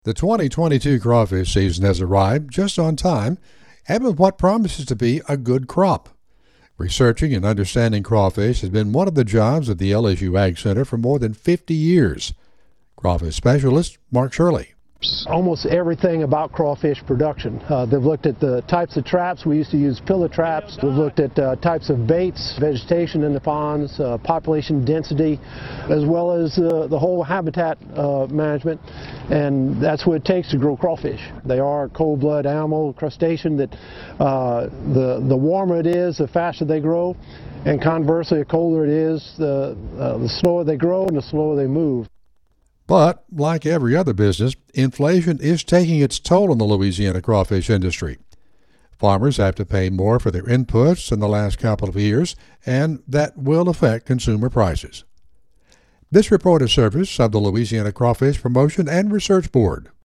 The 2022 crawfish season has arrived just on time and with what promises to be a good crop. Researching and understanding crawfish has been one of the jobs of the LSU Ag Center for more than 50 years. Crawfish specialist Mark Shirley. Almost everything about crawfish production. They've looked at the types of traps. We used to use pillar traps. We've looked at types of baits, vegetation in the ponds, population density, as well as the whole habitat management. And that's what it takes to grow crawfish. They are a cold-blooded animal, crustacean, that the warmer it is, the faster they grow. And conversely, the colder it is, the slower they grow and the slower they move. But, like every other business, inflation is taking its toll on the Louisiana crawfish industry. Farmers have to pay more for their inputs in the last couple of years, and that will affect consumer prices. This report is service of the Louisiana Crawfish Promotion and Research Board.